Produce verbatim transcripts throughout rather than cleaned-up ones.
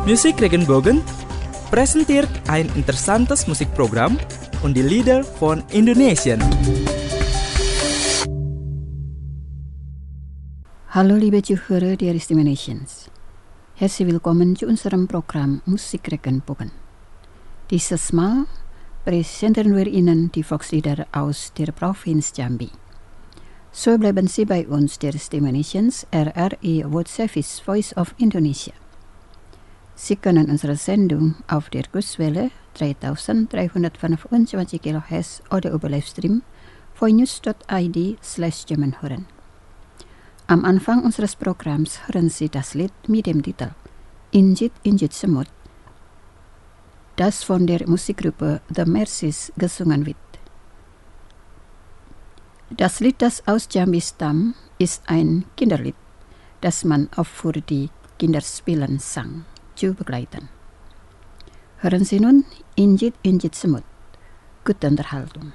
Musikregenbogen presenteert ein interessantes Musikprogramm und die Lieder von Indonesien. Hallo liebe Zuhörer der Stimme Nations. Herzlich willkommen zu unserem Programm Musikregenbogen. Dieses Mal präsentieren wir Ihnen die Volkslieder aus der Provinz Jambi. So bleiben Sie bei uns, der Stimme Nations, R R I World Service Voice of Indonesia. Sie können unsere Sendung auf der Kurzwelle dreitausenddreihundertfünfundzwanzig Kilohertz oder über Livestream voinews dot I D slash German hören. Am Anfang unseres Programms hören Sie das Lied mit dem Titel Injit Injit Semut, das von der Musikgruppe The Mercies gesungen wird. Das Lied, das aus Jambi stammt, ist ein Kinderlied, das man auch für die Kinderspielen sang, zu begleiten. Hören Sie nun Injit Injit Semut. Gute Unterhaltung.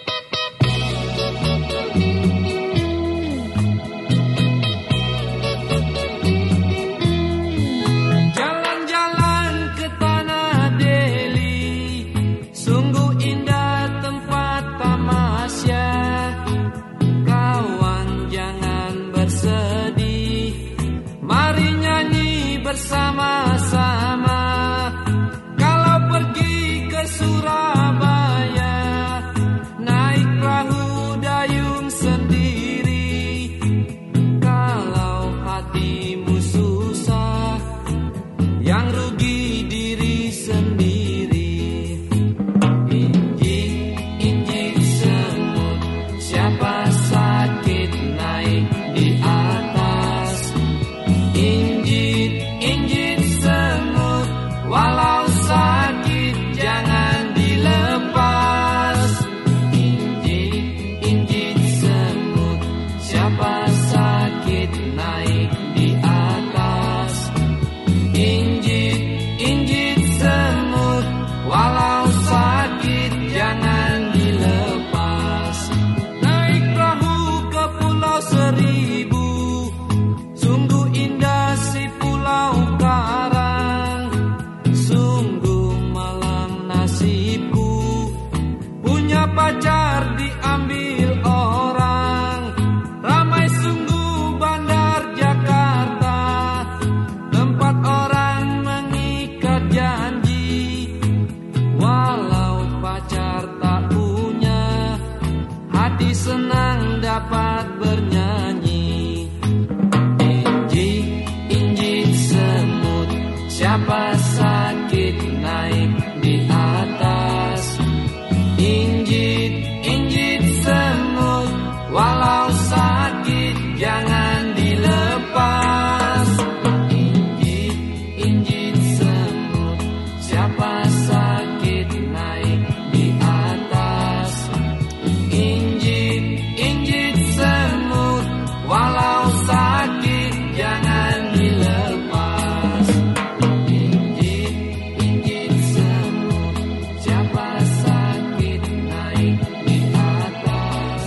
Bersama-sama kalau pergi ke Surabaya, naik perahu dayung sendiri. Kalau hatimu susah, yang rugi diri sendiri. Injit, injit semut, siapa sakit naik di atas. Injit, injit semut, walau sakit jangan dilepas. Injit, injit semut, siapa sakit naik di atas. Injit, injit semut, walau sakit jangan dilepas. Naik perahu ke Pulau Seribu, sungguh indah si Pulau Karang. Sungguh malang nasibku, punya pacar diambil orang. Ramai sungguh bandar Jakarta, tempat orang mengikat janji. Walau pacar tak punya, hati senang dapat bernyanyi. Injit, injit semut, siapa sakit naik di atas. Injit, injit semut, walau sakit jangan dilepas. Injit, injit semut, siapa sakit naik di atas. Injit, injit semut, walau sakit jangan dilepas. Injit, injit semut, siapa sakit naik di atas.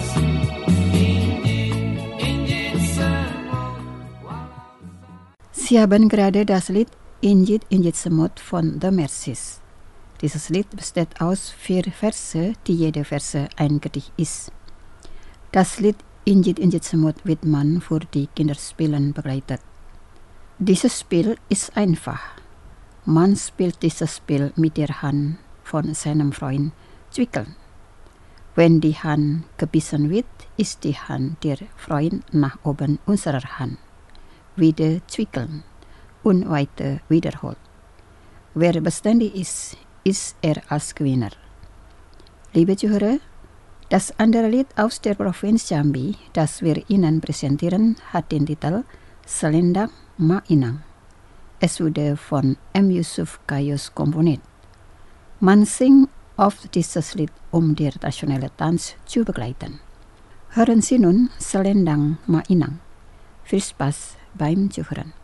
Injit, injit semut, walau Sie haben gerade das Lied Injit Injit Semut von The Mercies. Dieses Lied besteht aus vier Verse, die jede Verse ein Gedicht ist. Das Lied Injit Injit Semut wird man für die Kinderspielen begleitet. Dieses Spiel ist einfach. Man spielt dieses Spiel mit der Hand von seinem Freund Zwickeln. Wenn die Hand gebissen wird, ist die Hand der Freund nach oben unserer Hand. Wieder zwickeln und weiter wiederholt. Wer beständig ist, ist er als Gewinner. Liebe Zuhörer, das andere Lied aus der Provinz Jambi, das wir Ihnen präsentieren, hat den Titel Selendang Mainang. Es wurde von M. Yusuf Kayus komponiert. Man singt oft dieses Lied, um den nationalen Tanz zu begleiten. Hören Sie nun Selendang Mainang. Viel Spaß beim Zuhören.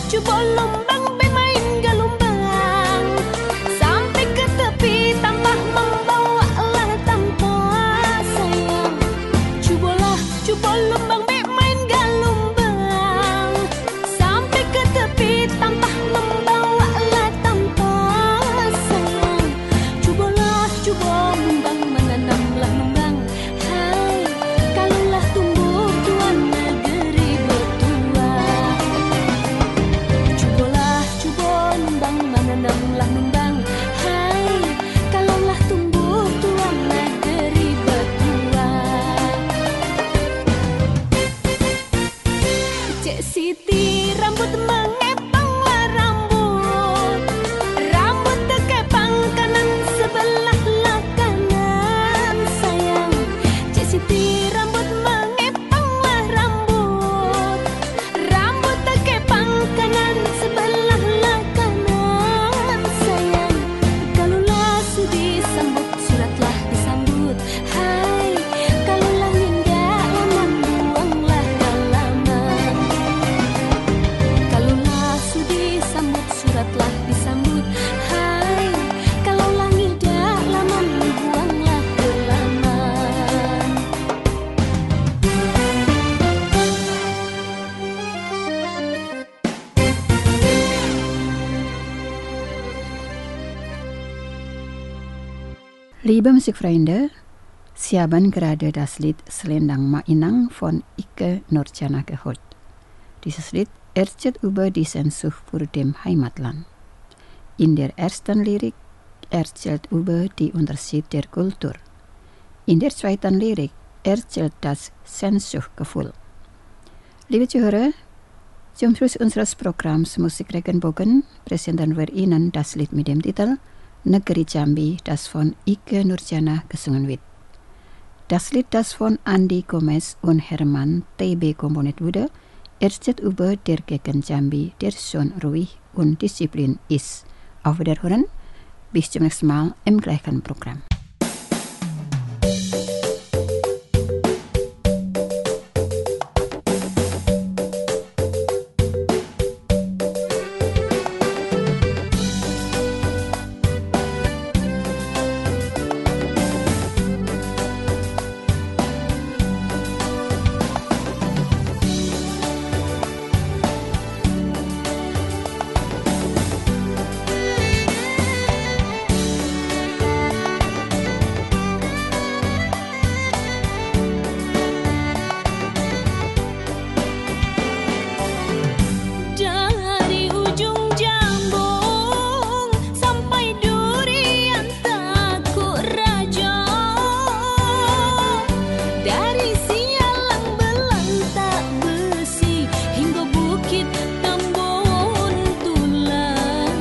cubo lumbang bermain gelombang sampai ke tepi tanpa membawa lah tanpa sayang. Cubolah cubo lumbang bermain gelombang sampai ke tepi tanpa membawa lah tanpa sayang. Cubolah cubo lumbang menanamlah lumbang, hai kalaulah tumbuh tuan negeri bertua. Cubolah cubo lumbang menanamlah lumbang, hai kalaulah tumbuh tuan negeri bertua. Cek Siti rambut mengepanglah rambut, rambut terkepang kanan sebelah lah kanan sayang. Cek Siti rambut mengepanglah rambut, rambut terkepang kanan sebelah lah kanan sayang. Kalaulah sudi sambut suratlah disambut, hai kalaulah nindak laman buanglah dalaman. Kalaulah sudi sambut suratlah disambut, hai kalaulah nindak laman buanglah dalaman. Liebe Musikfreunde, Sie haben gerade das Lied Selendang Mainang von Ike Nurjana gehört. Dieses Lied erzählt über die Sehnsucht vor dem Heimatland. In der ersten Lyrik erzählt über die Unterschied der Kultur. In der zweiten Lyrik erzählt das Sehnsuchtgefühl. Liebe Zuhörer, zum Schluss unseres Programms Musik Regenbogen präsentieren wir Ihnen das Lied mit dem Titel Negeri Jambi, das von Ike Nurjana gesungen wird. Das Lied, das von Andi Gomez und Hermann T B komponiert wurde, erzählt über der Gegend Jambi, der schon ruhig und Disziplin ist. Auf Wiederhören, bis zum nächsten Mal im gleichen Programm. Dari ujung Jambung sampai Durian Takuk Raja, dari Sialang Belang Tak Besi hingga Bukit Tambun Tulang.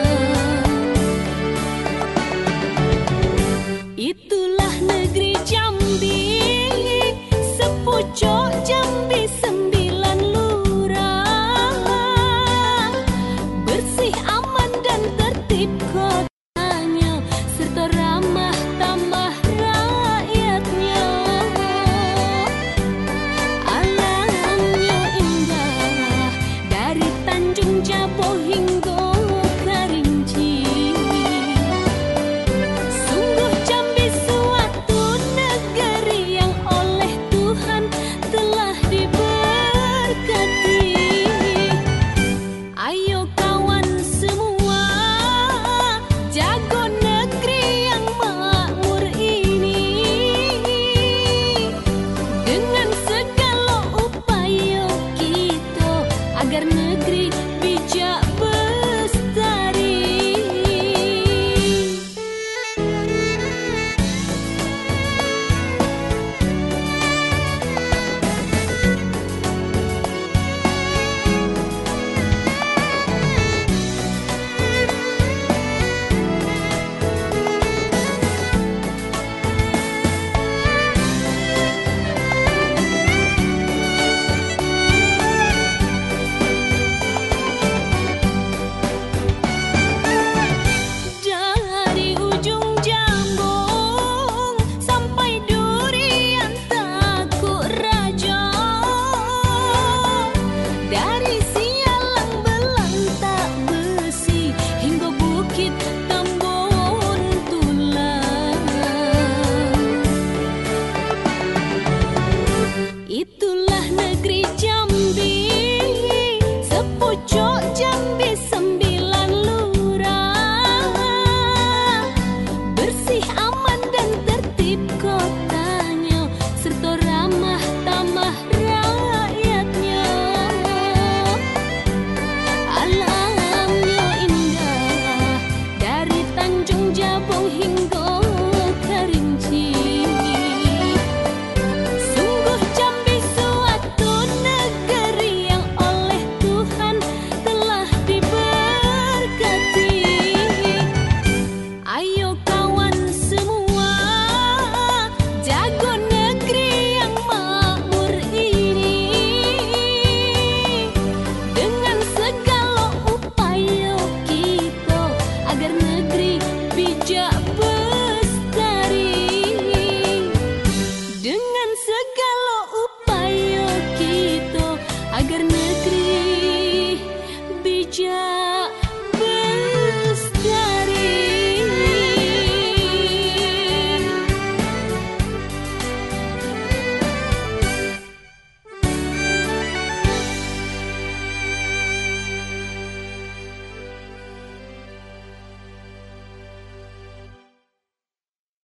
Itulah negeri Jambi, sepucuk Jambi sembilan lurah, bersih aman dan tertib kotanya, serta ramah tamah rakyatnya. Alamnya indah dari Tanjung Jabo hingga Kerinci. Sungguh Jambi suatu negeri yang oleh Tuhan telah diberkati. Ayo kawan semua, jago negeri yang makmur ini dengan segala upaya kita agar negeri bijak ber